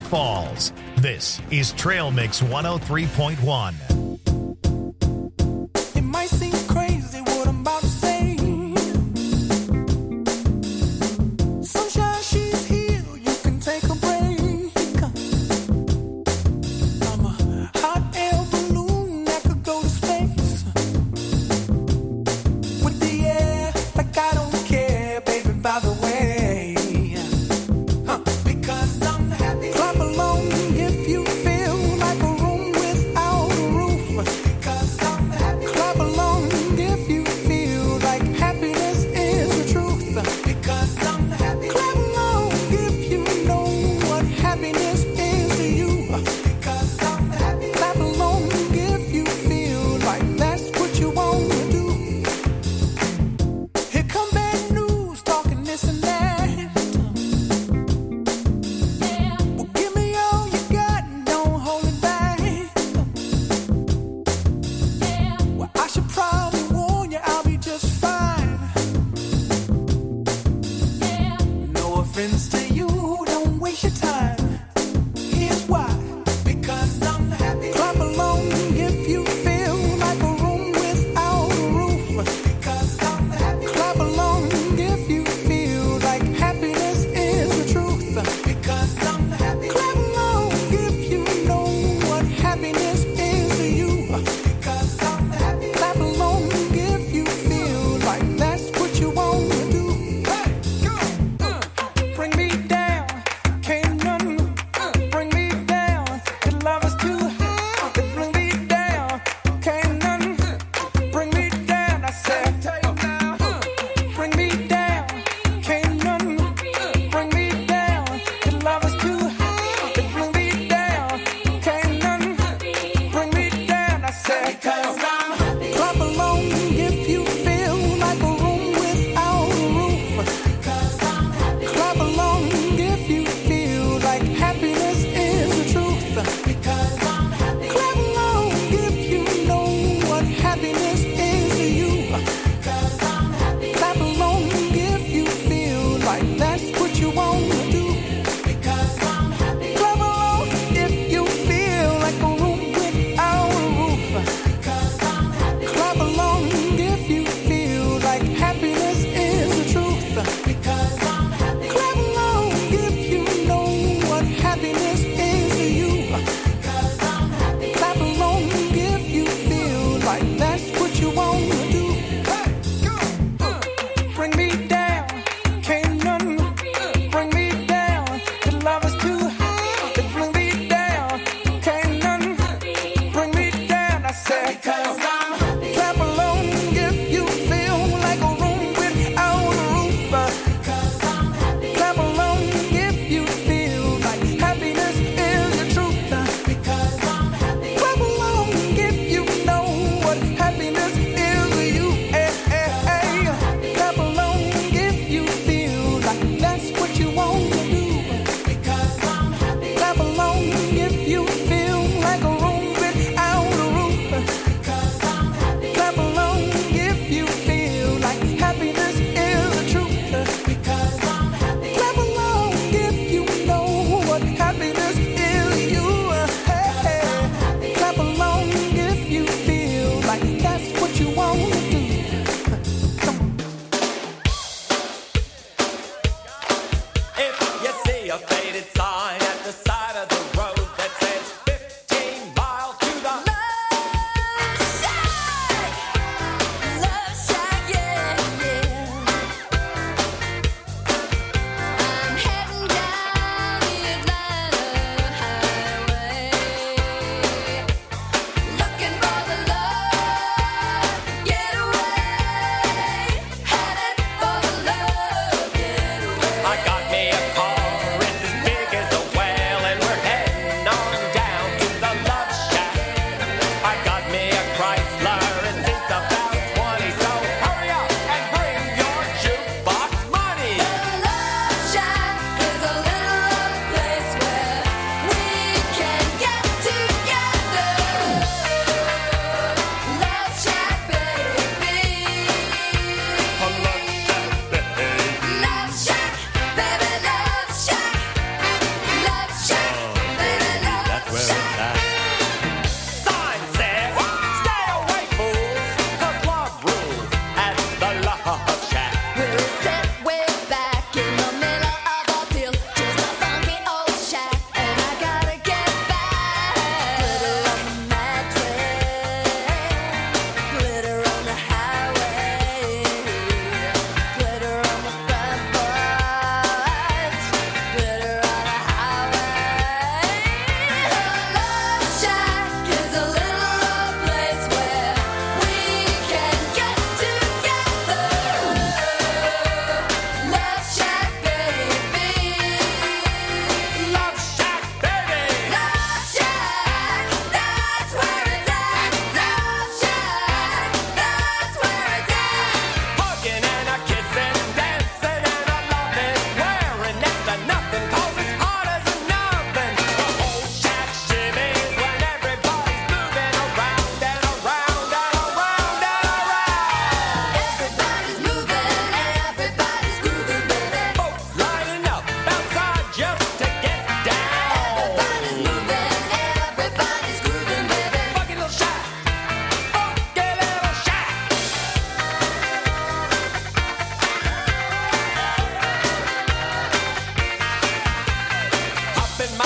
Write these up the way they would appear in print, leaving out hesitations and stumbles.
Falls. This is Trail Mix 103.1. It might seem crazy what I'm about to say. Sunshine, she's here, you can take a break. I'm a hot air balloon that could go to space. With the air, like I don't care, baby, by the way. Because I'm happy. Clap along if you feel like a room without a roof.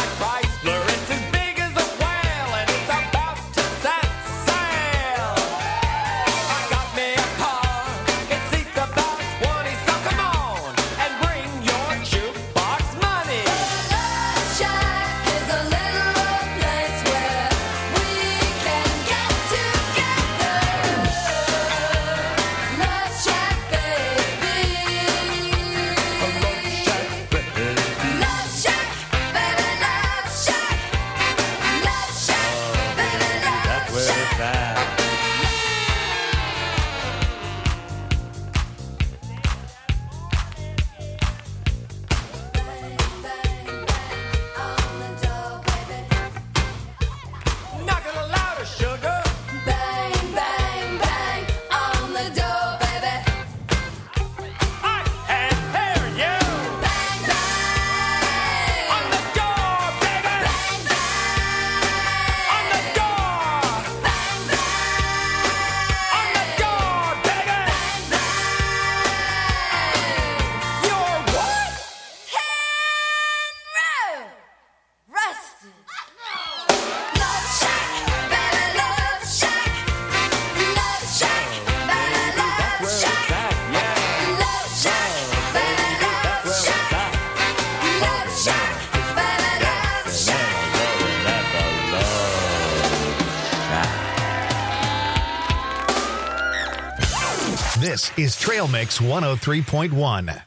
This is Trail Mix 103.1.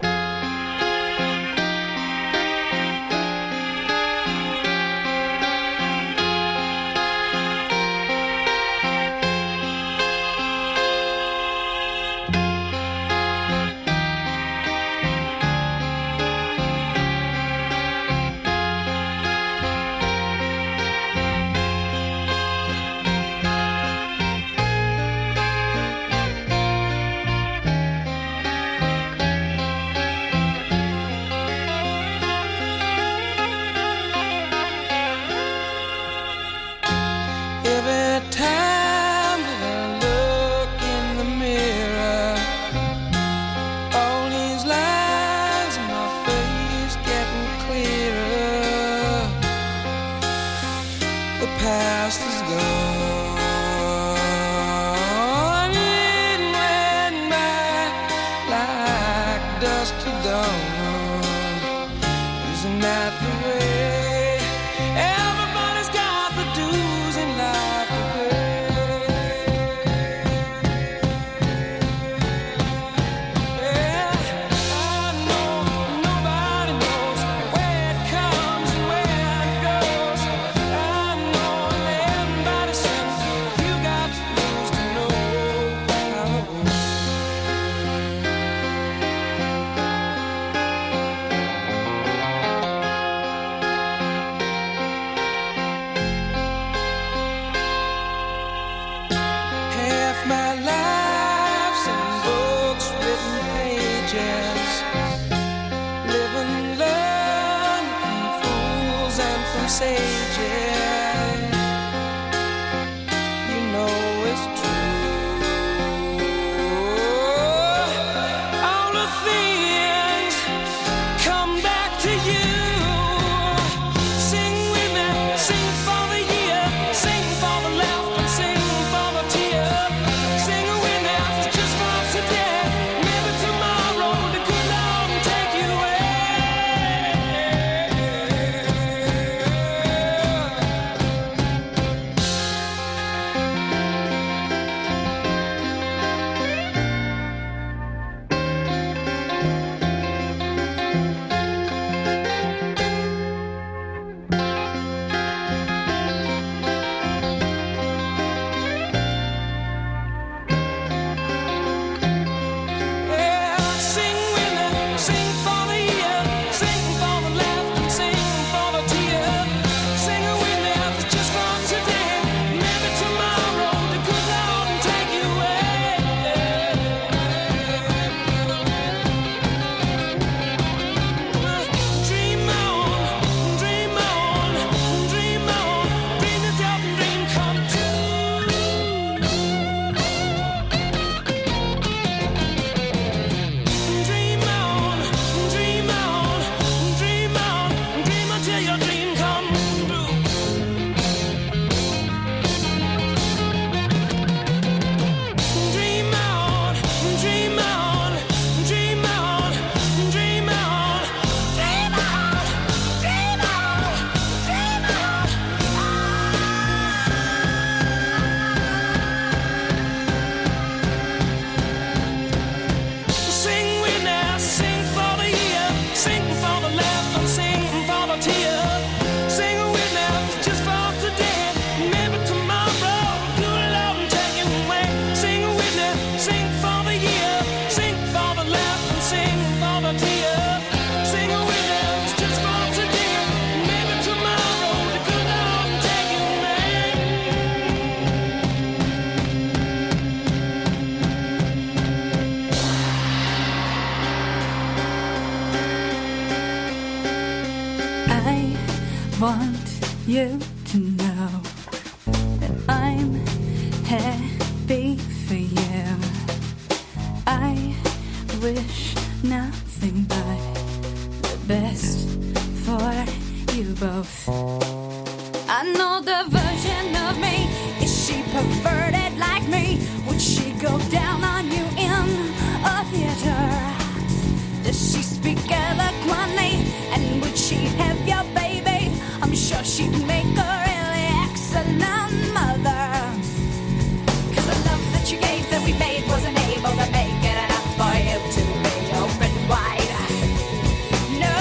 you to know that I'm happy for you. I wish nothing but the best for you both. I know the version of me. Is she perverted like me? Would she go down on you in a theater? Does she speak eloquently? And would she have your baby? I'm sure she'd make a really excellent mother. 'Cause the love that you gave that we made wasn't able to make it enough for you to be open wide. No.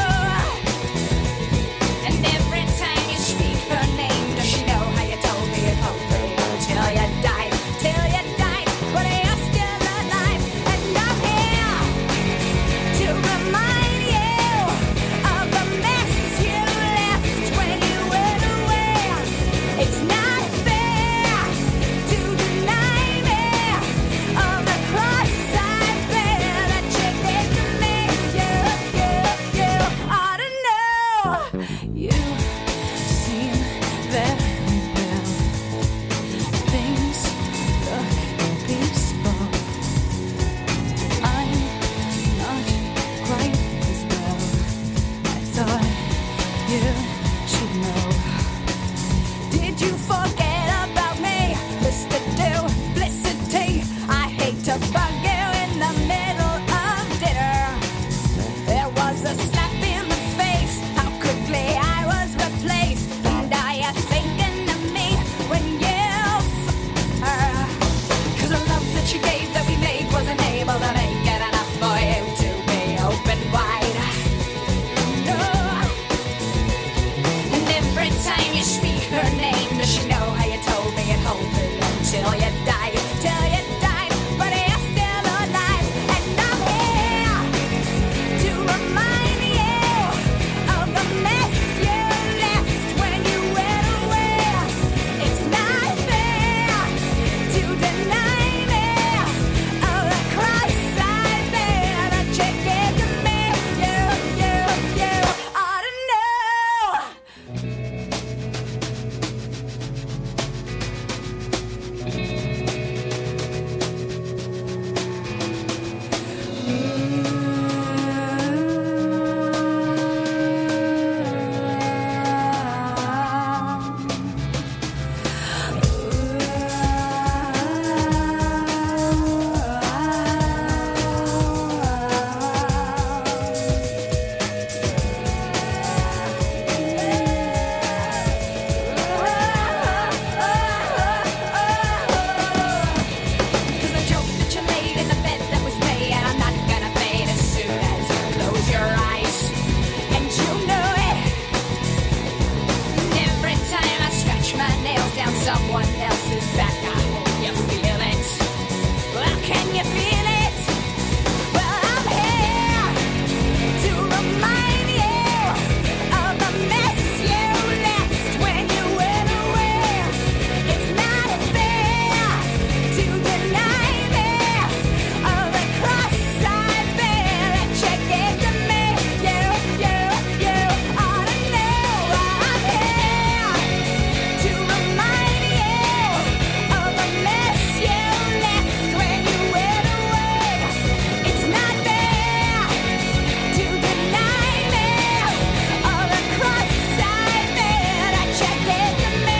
And every time you speak her name, does she know how you told me it won't be until you died? Till you died, but you're still alive. And I'm here to remind you of the mess you left when you went away. It's not fair to deny me of the cross I bear that you did to me. You ought to know. You seem very well. Things look peaceful. I'm not quite as well. I thought you should know. Did you forget about me, Mr. Duplicity? I hate to bug you in the middle of dinner. There was a slap in the face, how quickly I was replaced. And are you thinking of me when you her? 'Cause the love that you gave that we made wasn't able to make it enough for you to be open wide. No. And every time you speak her name, does she know how you told me it won't be until you died? Till you died, but you're still alive. And I'm here to remind you of the mess you left when you went away. It's not fair to deny me of the cross I bear that you gave to me. You ought to know. Cause the joke that you laid in the bed that was me, and I'm not gonna fade as soon as you close your eyes. And you know it. And every time I scratch my nails down someone else's back, I hope you feel it. Well, can you feel it? Well, I'm here to remind you of the mess you left when you went away. It's not fair to deny me of the cross I bear that you gave to me. You ought to know. I'm here to remind you of the mess you left when you went away. It's not fair to deny me of the cross I bear that you gave to me.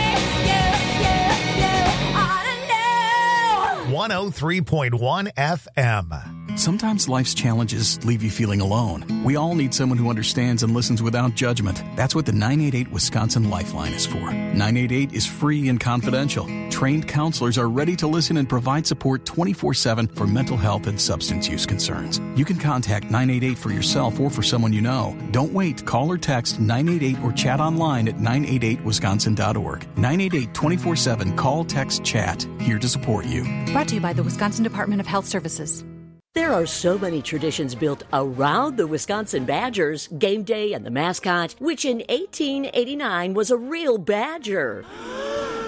You ought to know. 103.1 FM. Sometimes life's challenges leave you feeling alone. We all need someone who understands and listens without judgment. That's what the 988 Wisconsin Lifeline is for. 988 is free and confidential. Trained counselors are ready to listen and provide support 24/7 for mental health and substance use concerns. You can contact 988 for yourself or for someone you know. Don't wait. Call or text 988 or chat online at 988wisconsin.org. 988 24/7. Call, text, chat. Here to support you. Brought to you by the Wisconsin Department of Health Services. There are so many traditions built around the Wisconsin Badgers, game day and the mascot, which in 1889 was a real badger.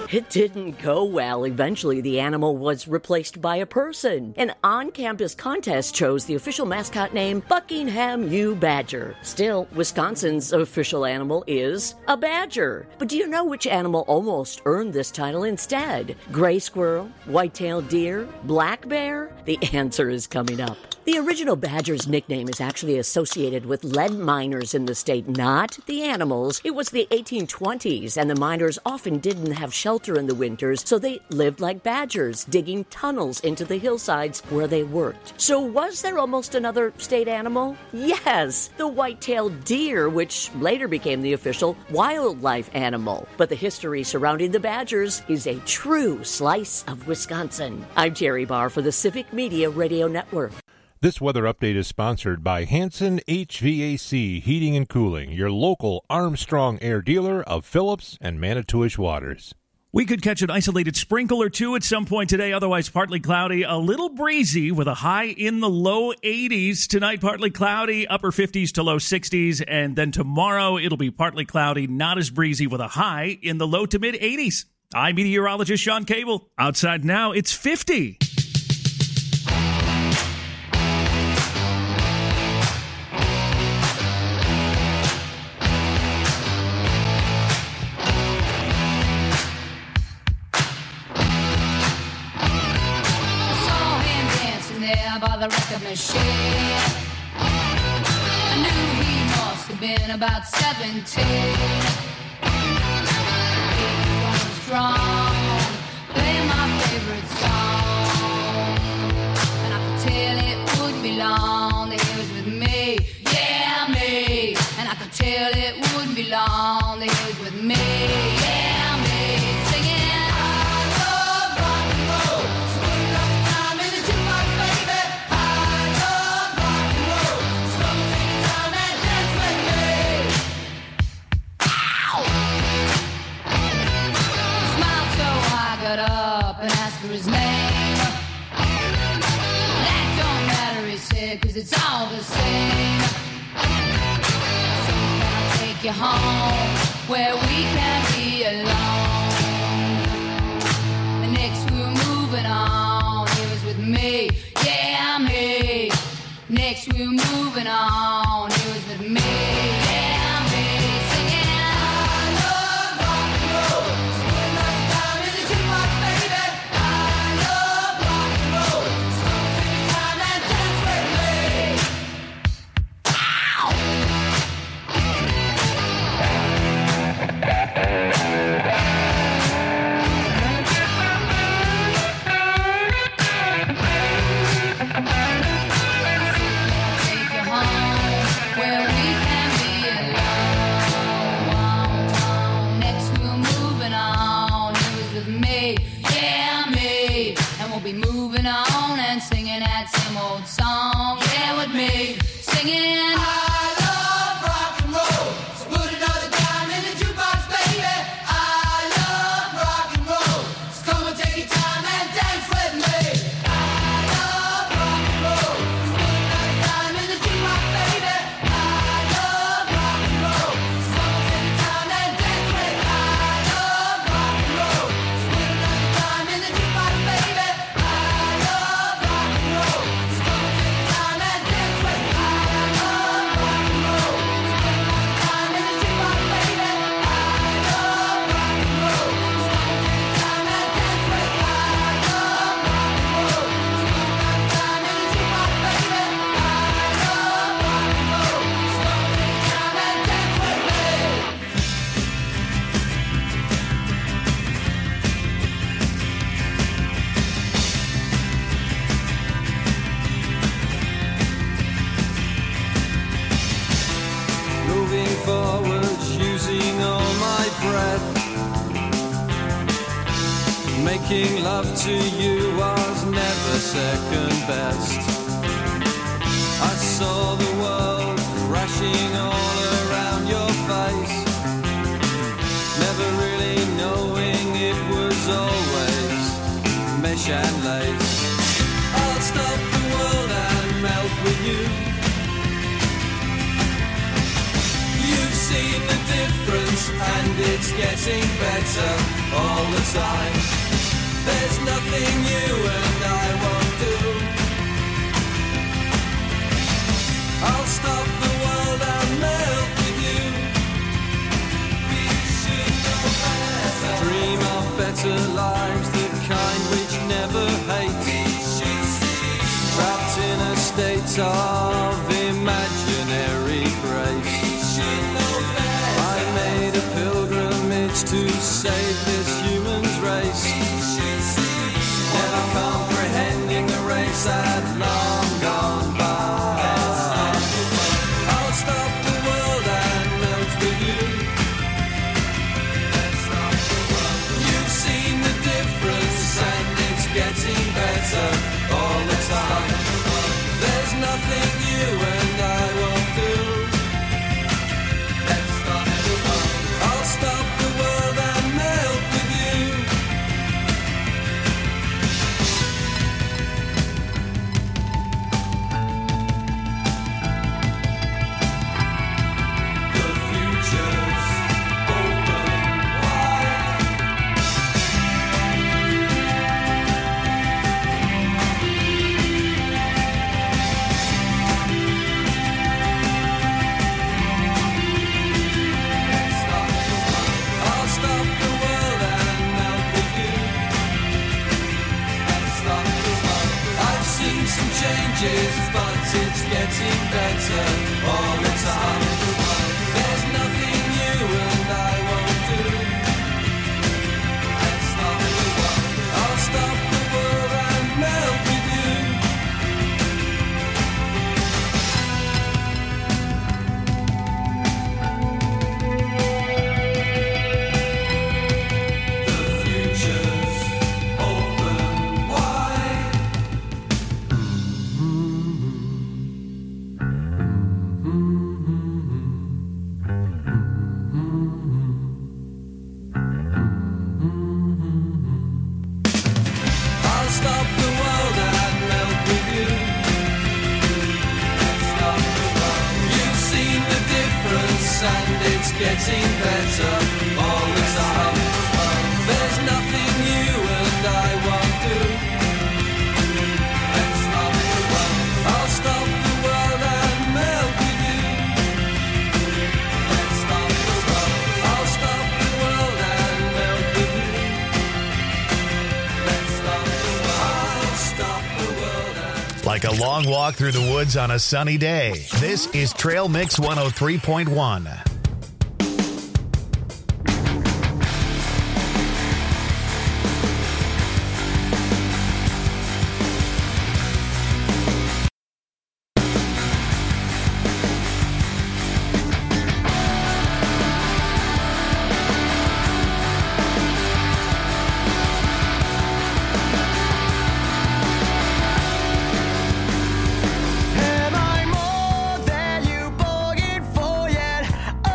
It didn't go well. Eventually, the animal was replaced by a person. An on-campus contest chose the official mascot name Buckingham U. Badger. Still, Wisconsin's official animal is a badger. But do you know which animal almost earned this title instead? Gray squirrel, white-tailed deer, black bear? The answer is coming up. The original badger's nickname is actually associated with lead miners in the state, not the animals. It was the 1820s, and the miners often didn't have shelter in the winters, so they lived like badgers, digging tunnels into the hillsides where they worked. So was there almost another state animal? Yes, the white-tailed deer, which later became the official wildlife animal. But the history surrounding the badgers is a true slice of Wisconsin. I'm Terry Barr for the Civic Media Radio Network. This weather update is sponsored by Hanson HVAC Heating and Cooling, your local Armstrong Air dealer of Phillips and Manitowish Waters. We could catch an isolated sprinkle or two at some point today, otherwise partly cloudy, a little breezy with a high in the low 80s. Tonight, partly cloudy, upper 50s to low 60s, and then tomorrow it'll be partly cloudy, not as breezy with a high in the low to mid 80s. I'm meteorologist Sean Cable. Outside now, it's 50. By the record machine, I knew he must have been about 17. He was strong, playing my favorite song, and I could tell it wouldn't be long that he was with me, yeah, me. And I could tell it wouldn't be long that he was with me, yeah, me. Singing. Up and asked for his name. That don't matter, he said, 'cause it's all the same. So can I take you home where we can be alone? The next we were moving on, he was with me, yeah, me. Next we were moving on, he was with me, yeah, me. Singing. Song, yeah, with me, singing. I love rock and roll, so put another dime in the jukebox, baby. I love rock and roll, so come and take your time and dance with me. I love rock and roll, so put another dime in the jukebox, baby. I love rock and roll, so come and take your time and dance with me. I love rock and roll, so put another dime in the jukebox, baby. I love rock and roll. Forwards, using all my breath. Making love to you was never second best. I saw the world crashing all around your face, never really knowing it was always mesh and lace. I'll stop the world and melt with you. You've seen the difference and it's getting better all the time. There's nothing you and I won't do. I'll stop the world and melt with you. We should know better. Dream of better lives, the kind which never hate. Trapped in a state of imaginary grace. I made a pilgrimage to save this human race. Never comprehending the race that long gone by. I'll stop the world and melt with you. You've seen the difference and it's getting better all the time. There's nothing you and I won't do. I'll stop the world and melt with you. The future's open wide. I'll stop the world and melt with you. I've seen some changes, but it's getting better all the time. There's nothing you and I won't do. I'll stop the world and melt with you. The future's open wide. I'll stop the world and melt with you. You've seen the difference and it's getting better all the time. There's nothing you and I won't do. I'll stop the world and melt with you. I'll stop the world and melt with you. I'll stop the world and Like a long walk through the woods on a sunny day. This is Trail Mix 103.1. Am I more than you bargained for yet?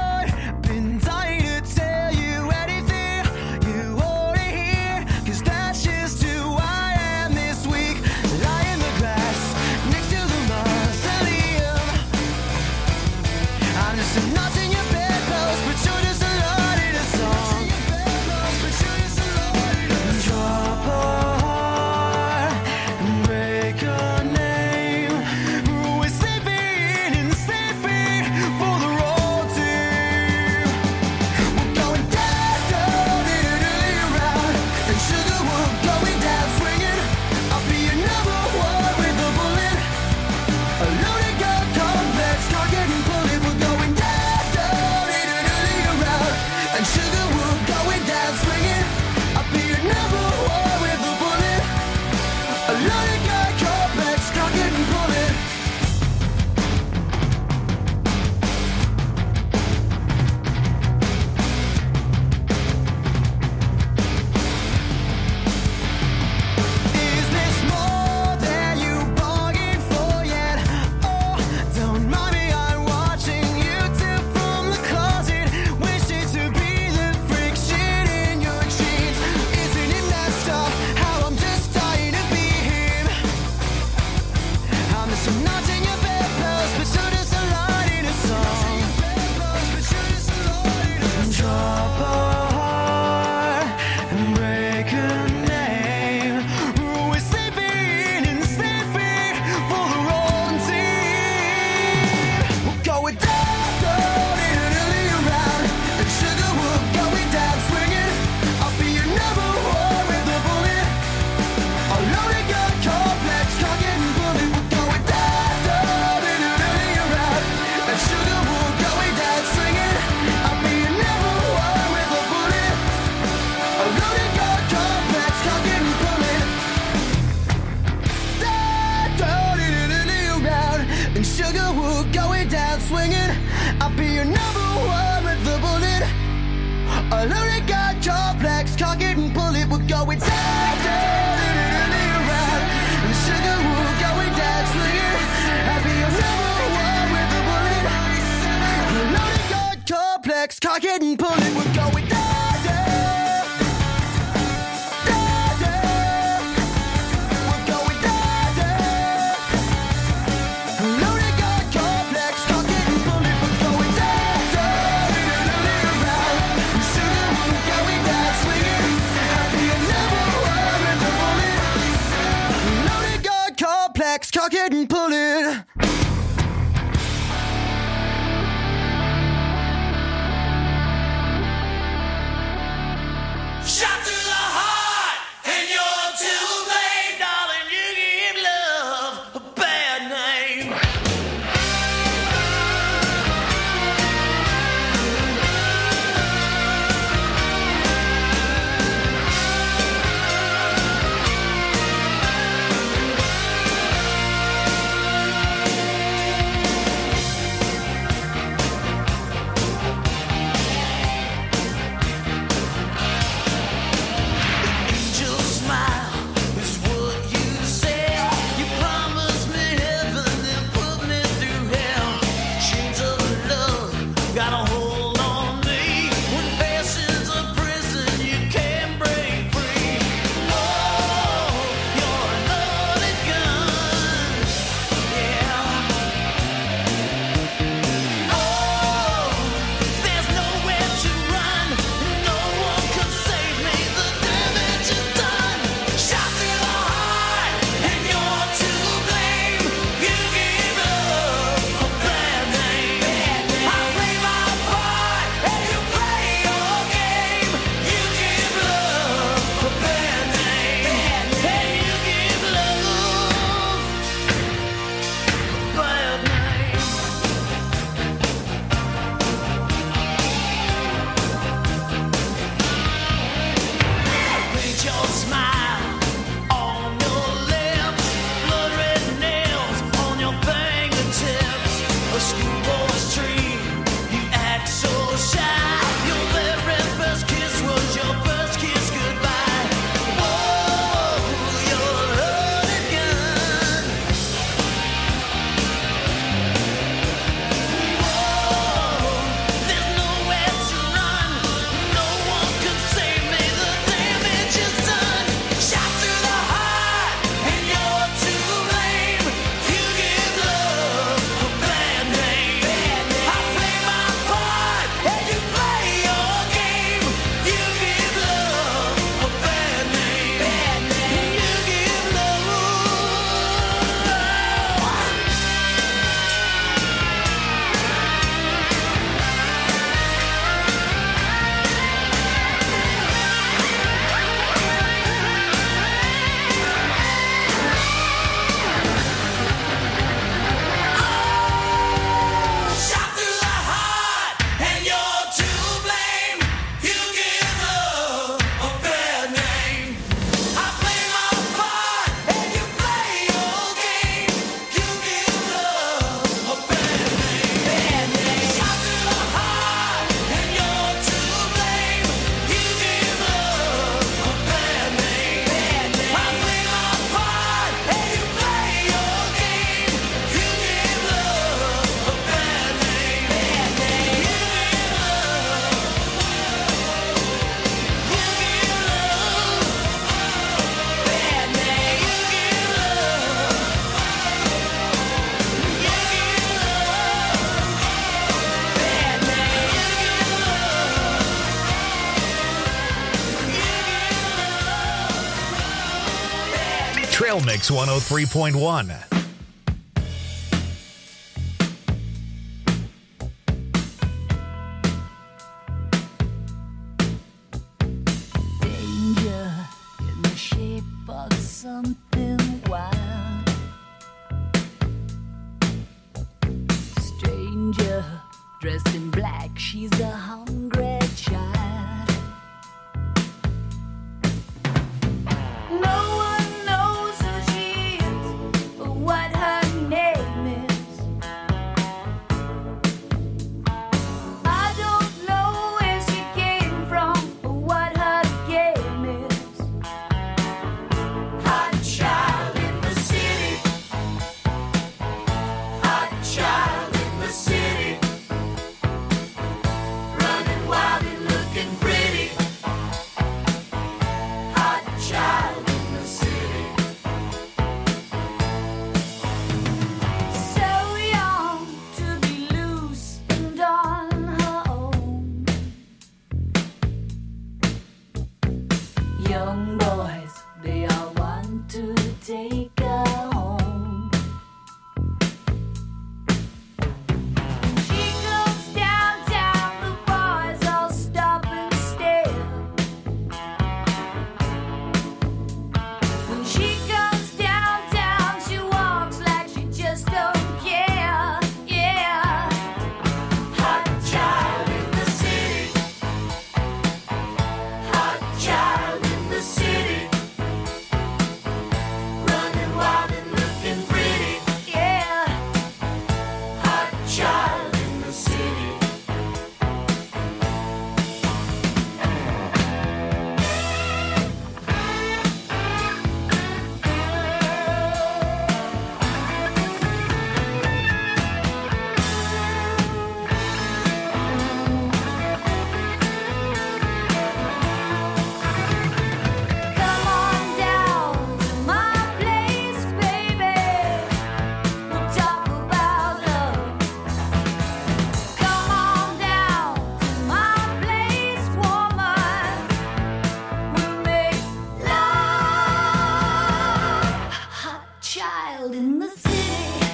going down, round. And sugar, we're going down, swinging. I'll be your number one with a bullet. Loaded gun complex, cock it and pull it. We're going down. Cock it and pull it. Shot through the heart, and you're to blame, darling. You give love a bad name. Trail Mix 103.1. Dressed in black, she's a hungry child. No one knows who she is or what her name is. I don't know where she came from or what her game is. young boys, they all want to take her home. She goes downtown, the boys all stop and stare. When she goes downtown, she walks like she just don't care. Yeah, hot child in the city. Hot child in the city. Running wild and looking pretty. Yeah, hot child in the city. Come on down to my place, baby. We'll talk about love. Come on down to my place, woman. We'll make love. Hot child in the city.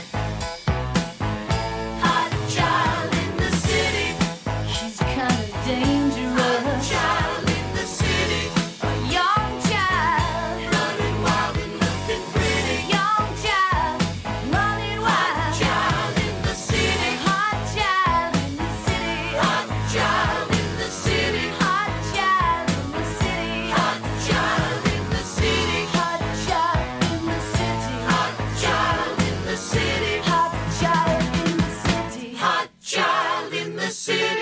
Hot child in the city. She's kind of dangerous. Hot child in the city. A young child. Running wild and looking pretty. Young child. Running wild. Hot child in the city. Hot child in the city. Hot child in the city. Hot child in the city. Hot child in the city. Hot child in the city. Hot child in the city. Hot child in the city. Hot child in the city.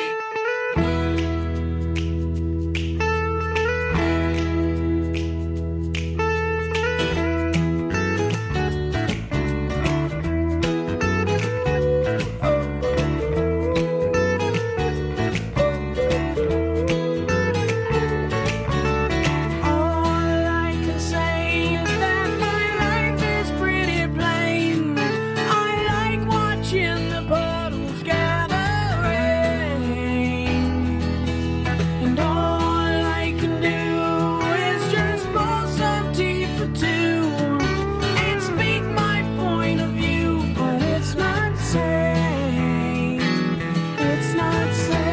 All I can say is that my life is pretty plain. I like watching the puddles gathering, and all I can do is just pull some tea for two and speak my point of view, but it's not sane. It's not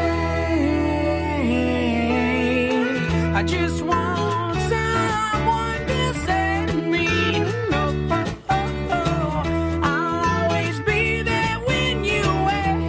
sane. I just want someone to say to me, no, I'll always be there when you wait.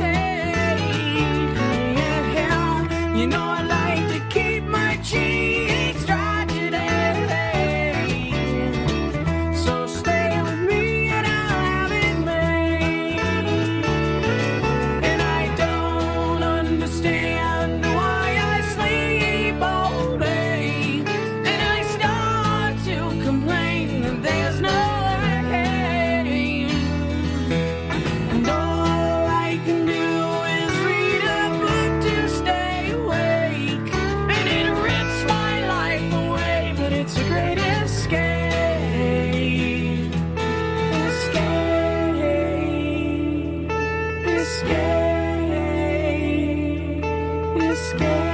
Yeah, you know I like to keep my cheeks dry today. So stay with me and I'll have it made. And I don't understand why I sleep all day. And I start to complain that there's no rain. And all I can do is read a book to stay awake. And it rips my life away, but it's a great escape. Escape. Escape. Escape.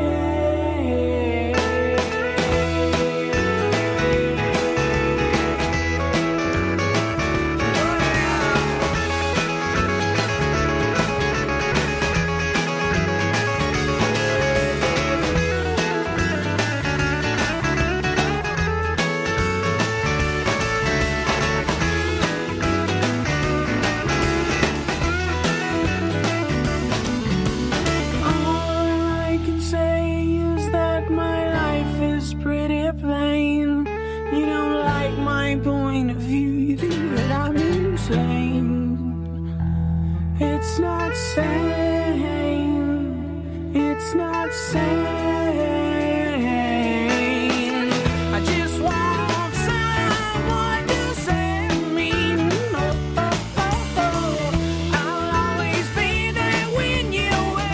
All I can say is that my life is pretty plain. You don't like my point of view, you think that I'm insane. It's not sane. It's not sane. I just want someone to say to me, no, I'll always be there when you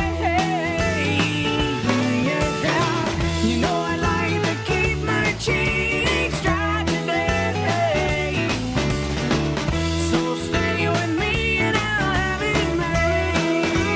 wait. Yeah, you know I like to keep my cheeks dry today. So stay with me and I'll have it made.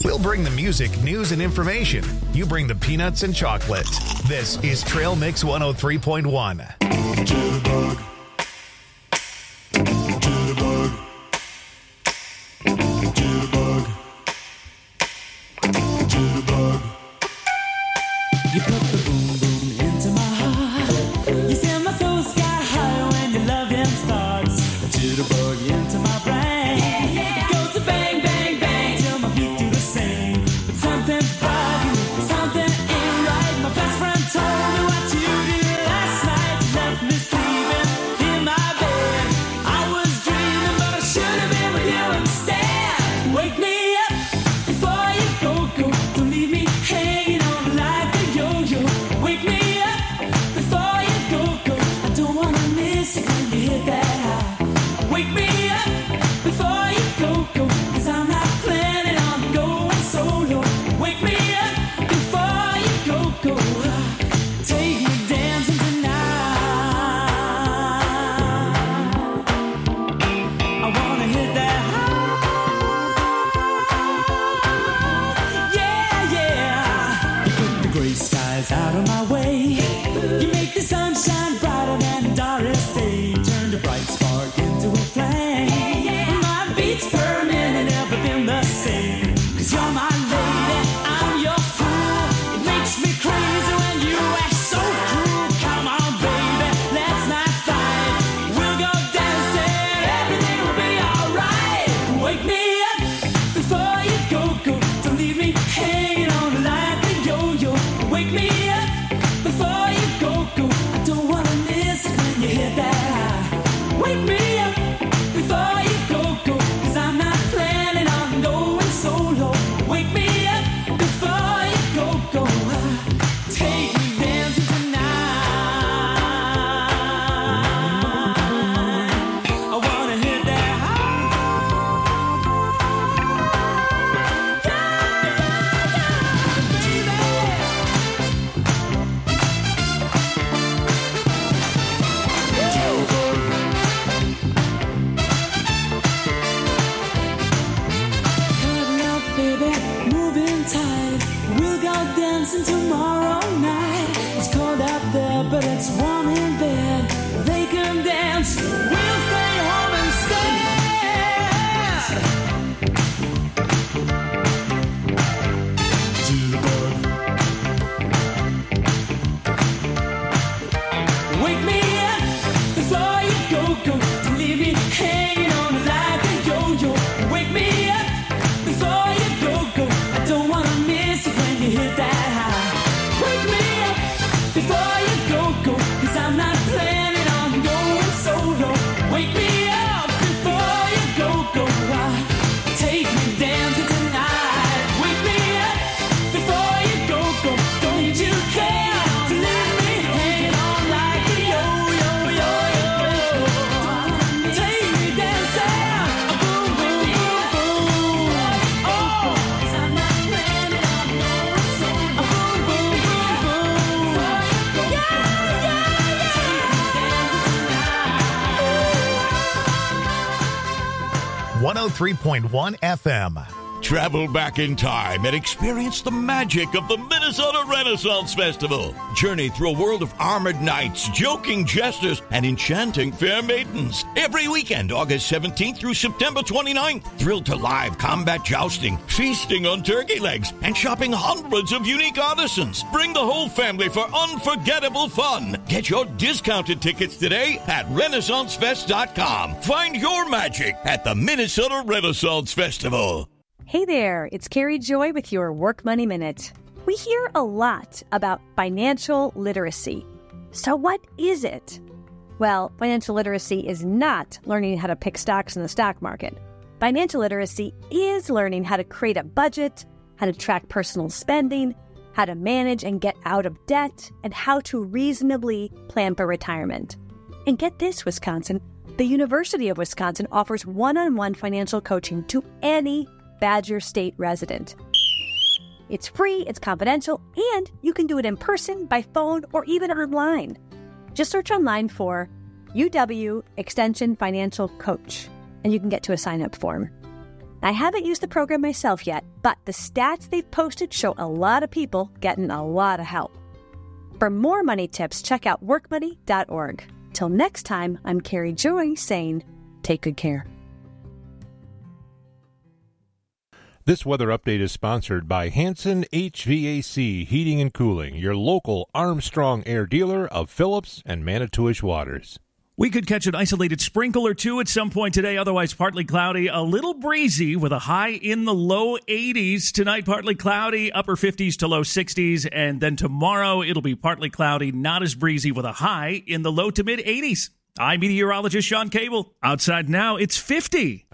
We'll bring the music, news, and information. You bring the peanuts and chocolate. This is Trail Mix 103.1. Jitterbug. Jitterbug. Jitterbug. Jitterbug. You put the boom boom into my heart. You send my soul sky high when your loving starts. Jitterbug into my brain. It goes to bang, bang, bang till my feet do the same. But something's bugging, something ain't right. My best friend told me what you did last night. You left me sleeping in my bed. I was dreaming, but I should have been with you instead. Wake me up before you go. Don't leave me hanging on like a yo-yo. Wake me up before you go. I don't wanna miss it when you hit that high. Wake me up before you go. Cause I'm not planning on going solo. Wake me up before you go. Take me dancing tonight. I wanna hit that high. Yeah. You put the gray skies out of my way. You make the sunshine brighter than a Doris Day. Turn the bright spark into a flame. My beats per minute never been the same. Cause you're my lady, I'm your fool. It makes me crazy when you act so cruel. Come on, baby, let's not fight. We'll go dancing, everything will be alright. Wake me up before you go. Don't leave me hanging on like a yo-yo. Wake me up before you go. I don't wanna miss it when you hit that high. Wake me up before you go. Cause I'm not planning on going solo. Wake me up before you go. Take me dancing tonight. I wanna hit that Cuddle up, baby, moving tight. We'll go dancing tomorrow night. It's cold out there, but it's warm in bed. They can dance, we'll stay home instead. Wake me up before you go. Don't leave me hanging on like a yo-yo. Wake me up before you go. I don't wanna miss it when you hit that high. Wake me up before you go. Cause I'm not planning on going solo. Wake me up before you go. Take me dancing tonight. Wake me up before you go. Don't you care to leave me hanging on like a yo-yo. Take me dancing. Boom, boom, boom, boom. Oh, cause I'm not planning on going solo. Boom, boom, boom, boom. Yeah. Take me dancing tonight. 103.1 FM. Travel back in time and experience the magic of the Minnesota Renaissance Festival. Journey through a world of armored knights, joking jesters, and enchanting fair maidens. Every weekend, August 17th through September 29th. Thrilled to live combat jousting, feasting on turkey legs, and shopping hundreds of unique artisans. Bring the whole family for unforgettable fun. Get your discounted tickets today at RenaissanceFest.com. Find your magic at the Minnesota Renaissance Festival. Hey there, it's Carrie Joy with your Work Money Minute. We hear a lot about financial literacy. So what is it? Well, financial literacy is not learning how to pick stocks in the stock market. Financial literacy is learning how to create a budget, how to track personal spending, how to manage and get out of debt, and how to reasonably plan for retirement. And get this, Wisconsin, the University of Wisconsin offers one-on-one financial coaching to any Badger State resident. It's free, it's confidential, and you can do it in person, by phone, or even online. Just search online for UW Extension Financial Coach, and you can get to a sign-up form. I haven't used the program myself yet, but the stats they've posted show a lot of people getting a lot of help. For more money tips, check out workmoney.org. Till next time, I'm Carrie Joy saying, take good care. This weather update is sponsored by Hanson HVAC Heating and Cooling, your local Armstrong Air dealer of Phillips and Manitowish Waters. We could catch an isolated sprinkle or two at some point today, otherwise partly cloudy, a little breezy with a high in the low 80s. Tonight, partly cloudy, upper 50s to low 60s, and then tomorrow it'll be partly cloudy, not as breezy with a high in the low to mid 80s. I'm meteorologist Sean Cable. Outside now, it's 50.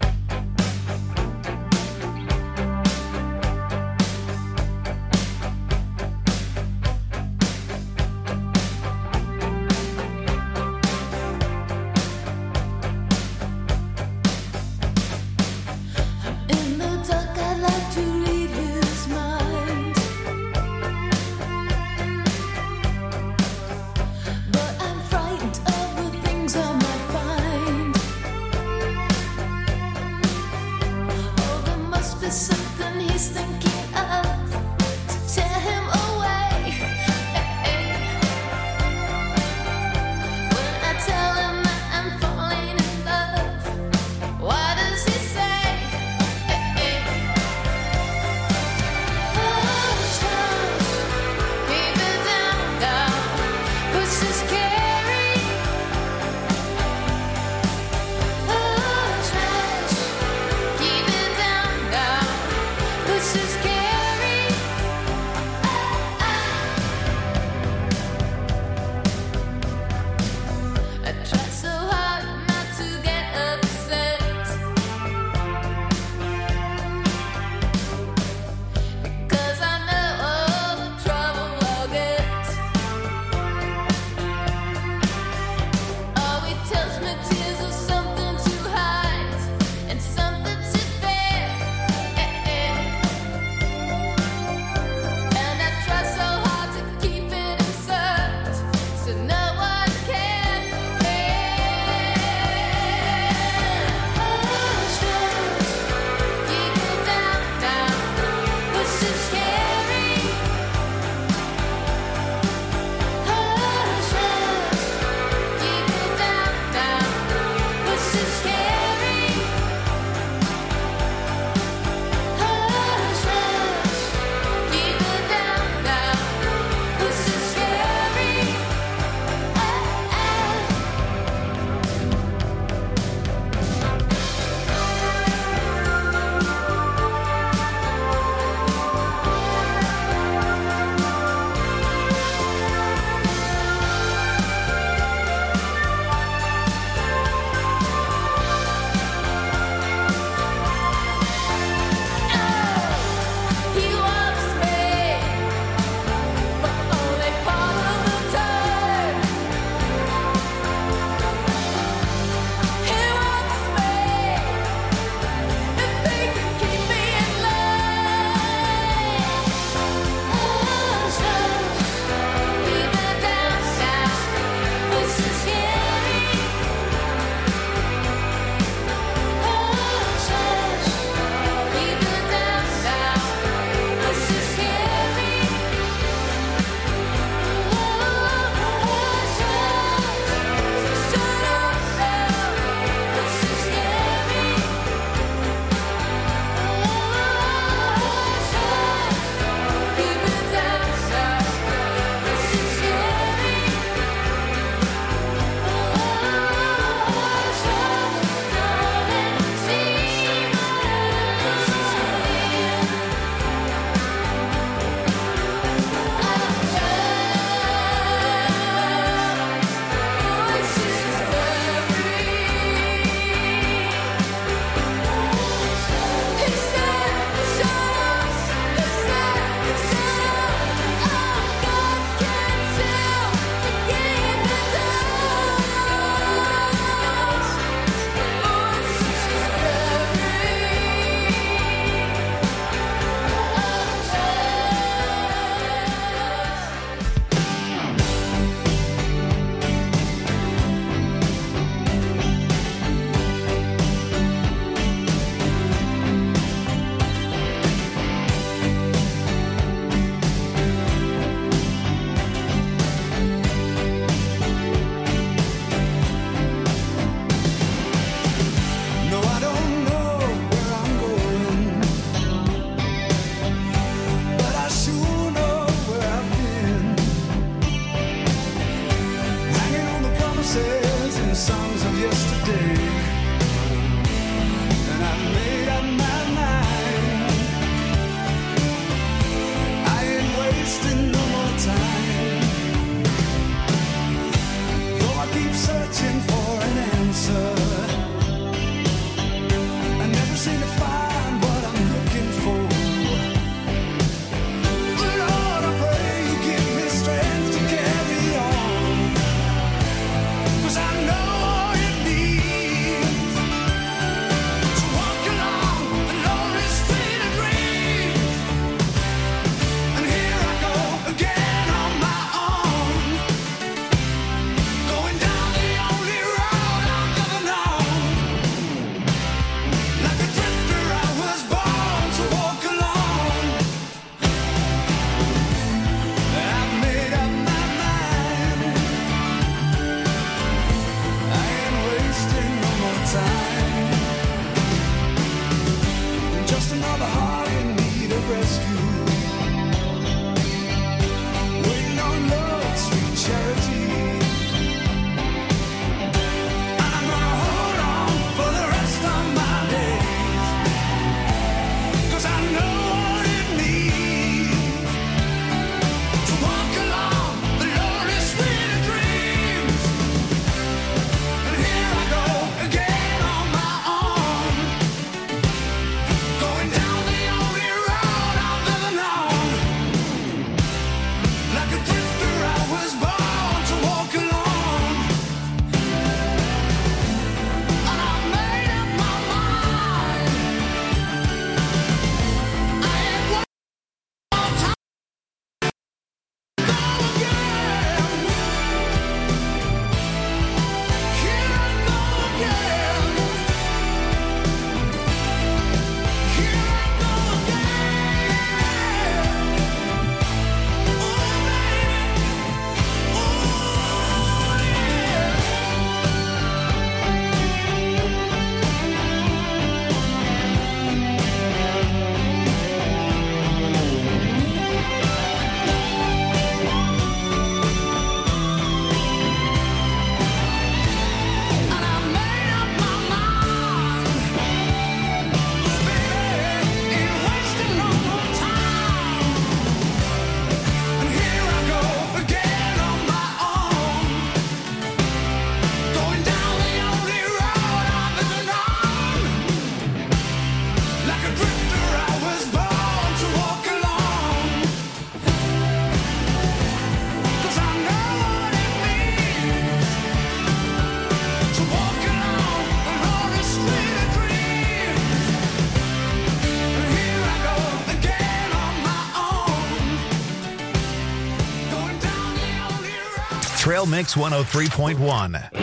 Trail Mix 103.1.